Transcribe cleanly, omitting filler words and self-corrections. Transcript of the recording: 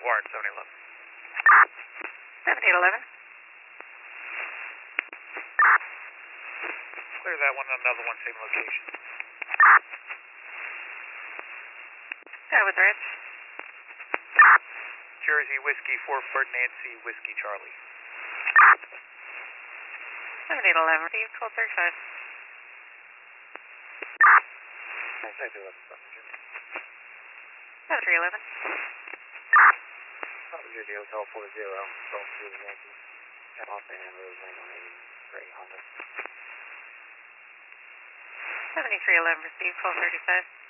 Warren, 7011. 7811. Clear that one, another one, same location. Yeah, with Rich. Jersey Whiskey 4 Fort Nancy Whiskey Charlie. 7811, Steve, 1235. Nice, I do have stuff in Jimmy. 7311. Jersey Hotel 40, Golf Julie Yankee. And Los Angeles, 918, Gray Honda. 7311 for Steve, 1235.